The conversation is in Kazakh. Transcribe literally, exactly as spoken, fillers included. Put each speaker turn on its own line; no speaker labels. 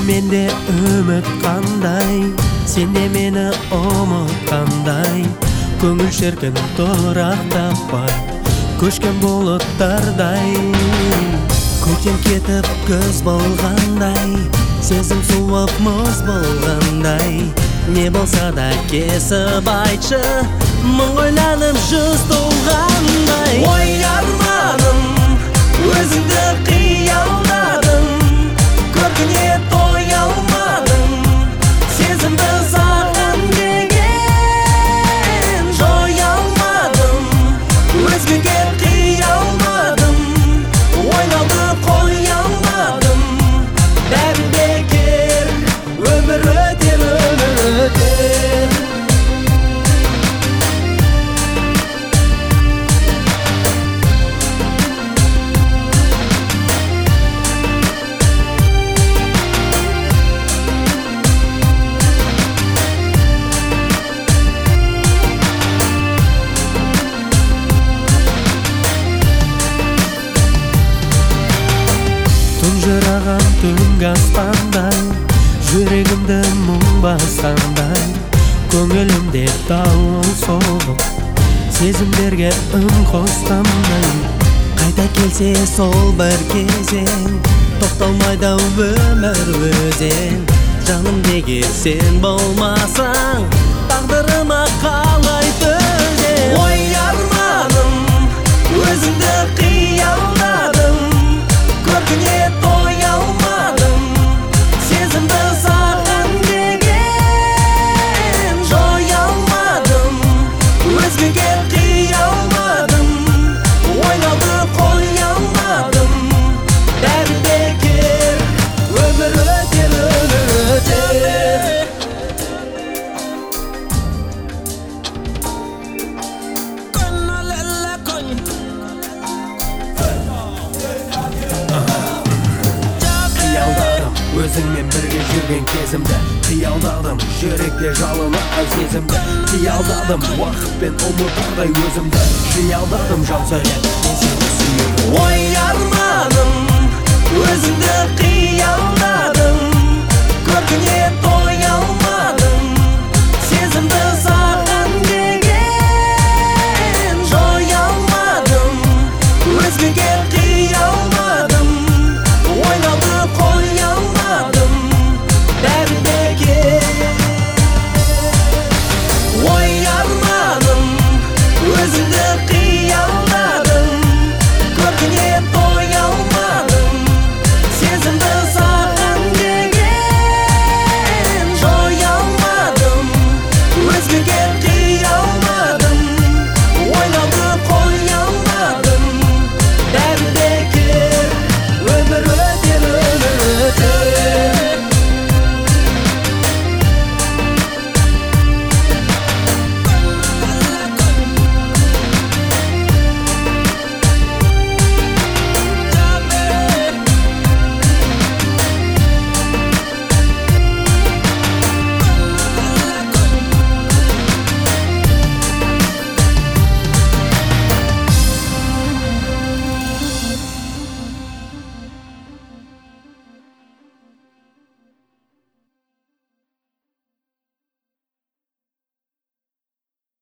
менде үміт қандай, сенде мені ұмытқандай. Көңіл шіркін тұрақтап бар, көшкен бұлттардай. Көктем кетіп көз болғандай, сезім суып мұз болғандай. Не болса да кесіп айтшы, мың ойланып жүз толғандай. Ой арманым, өзіңді қиялдадым, көркіне тоя алмадым, сезімді саған деген жоя алмадым, өзгеге қия алмадым, ойлауды қоя алмадым. Бәрі бекер, өмір өтер, өмір өтер. Тұнжыраған түнгі аспандай, жүрегімді мұң басқандай. Көңілімде дауыл соғып, сезімдерге үн қосқандай. Қайта келсе сол бір кезең, тоқталмайды өмір өзен. Жаным неге сен болмасаң, тағдырыма қалай төзем. Ой арманым, өзіңді қиялдадым, көркіне тоя алмадым, сезімді саған деген жоя алмадым, өзгеге қия алмадым, ойлауды қоя алмадым. Бәрі бекер, өмір өтер, өмір өтер. Өзіңмен бірге жүрген кезімді, қиялдадым, жүректе жалынған сезімді. Қиялдадым, уақытпен ұмытардай өзімді, қиялдадым, жан сөйлеп, мен сені сүйемін. Ой арманым, өзіңді қиялдадым, көркіне тоя алмадым, сезімді